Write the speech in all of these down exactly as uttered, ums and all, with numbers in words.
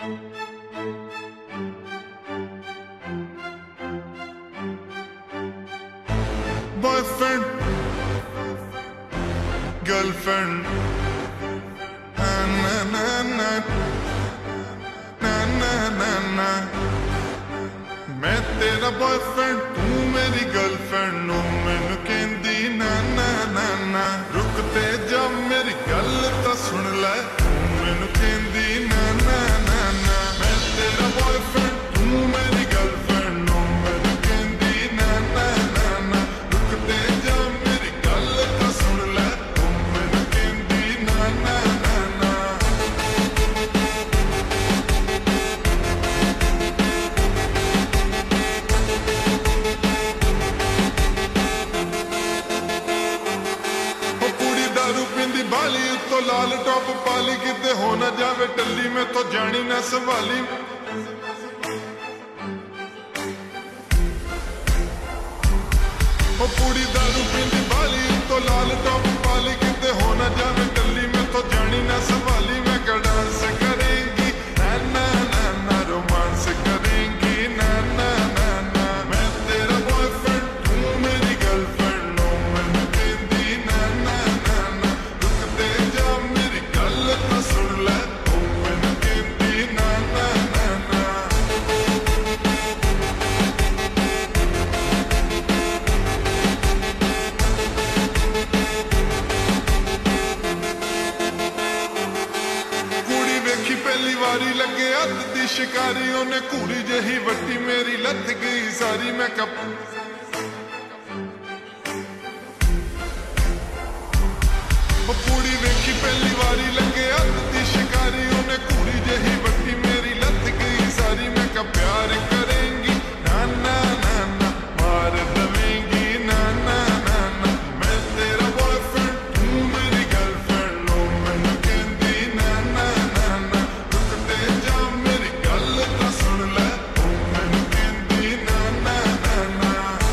boyfriend girlfriend ना ना ना ना ना ना ना मैं तेरा बॉयफ्रेंड तू मेरी गर्लफ्रेंड नो मैनू कहंदी ना ना ना ना रुकते जा मेरी गल तां सुन लै तू मैनू कहंदी ना ना ना ना मैं तेरा बॉयफ्रेंड तू मेरी गर्लफ्रेंड नो मैनू कहंदी ना ना ना ना रुकते जा मेरी गल तां सुन लै तू मैनू कहंदी ना ना ना ना बाली उत्तो लाल टॉप पाली किते हो ना जावे टल्ली में तो जानी ना संभाली ओ पूरी दारू पींदी बाली उत्तो लाल टॉप पाली किते हो ना जावे टल्ली में तो जानी ना संभाली मैं क्या डांस करेंगी ना ना ना ना रोमांस करेंगी ना ना ना ना मैं तेरा बॉयफ्रेंड तू मेरी गर्लफ्रेंड नो मैनू कहंदी ना ना ना ना रुकते जा मेरी गल तां सुन लै तू मैनू कहंदी ना ना ना ना कुड़ी वेखी पहली वारी लगे हथ दी शिकारी ओने घूरी जही वट्टी मेरी लथ गई सारी मैं कप कुड़ी वेखी पहली वारी लगे हथ दी शिकारी ओने घूरी जही वट्टी मेरी लथ गई सारी मैं का प्यार करेंगी ना ना ना ना मार दवेंगी ना ना ना ना मैं तेरा बॉयफ्रेंड तू मेरी गर्लफ्रेंड नो मैनू कहंदी ना ना ना ना रुकते जा मेरी गल तां सुन लै तू मैनू कहंदी ना ना ना ना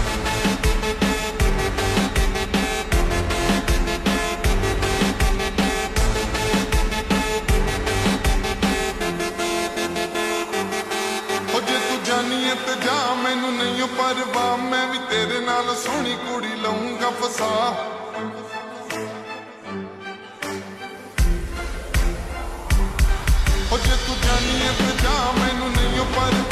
ते जा मैनू नहीं परवाह मैं भी तेरे नाल सोहनी कुड़ी लऊंगा फसा जे तू जानी है ते जा मैनू नहीं परवाह